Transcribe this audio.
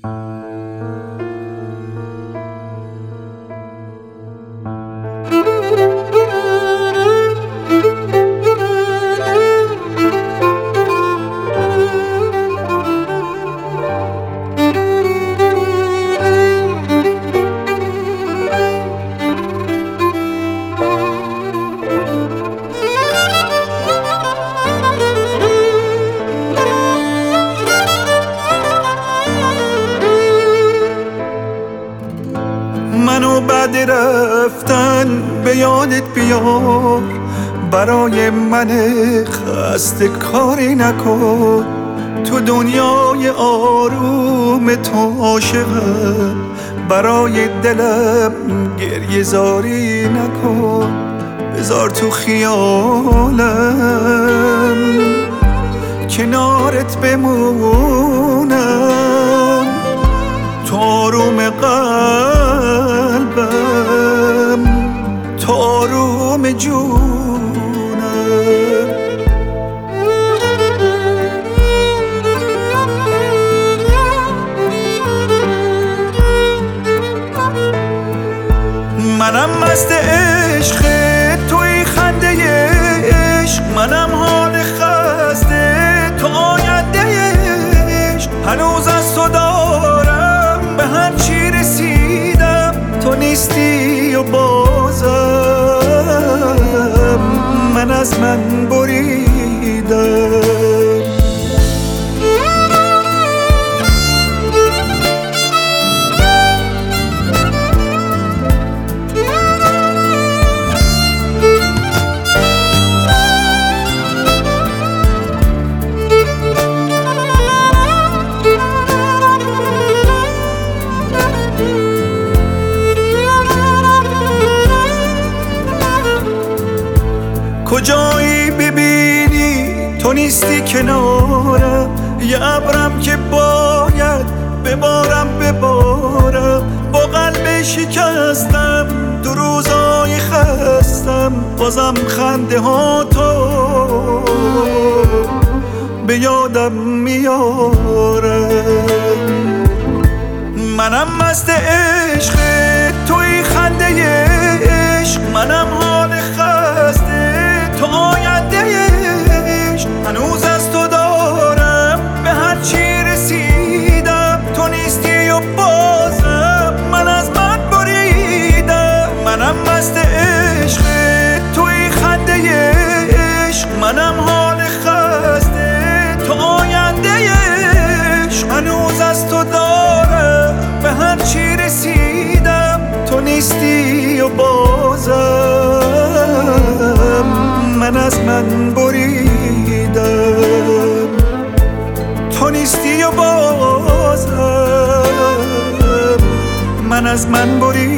منو بعد رفتن به یادت بیار، برای من خسته کاری نکن. تو دنیای آروم تو عاشقم، برای دلم گریه زاری نکن. بذار تو خیالم کنارت بمونم، تو آروم قلبم، تو آروم جونم. منم مست عشق توی خنده عشق، منم حال خسته تو آینده عشق. هنوز از تو دارم به هر چی رسیدم، تو نیستی و بازم من از من بریدم. کجایی ببینی تو نیستی کنارم، یه ابرم که باید ببارم با قلب شکستم. دو روزای خستم، بازم خنده ها تو به یادم میاره. منم مست عشق توی خنده عشق، منم حال خسته تو آینده عشق. هنوز از تو دارم به هر چی رسیدم، تو نیستی و بازم من از من بریدم. منم مست عشق توی خنده عشق، منم حال خسته تو آینده عشق. هنوز از تو دارم به هر چی رسیدم، تو نیستی و بازم من از من بریدم. تو نیستی و بازم من از من بریدم.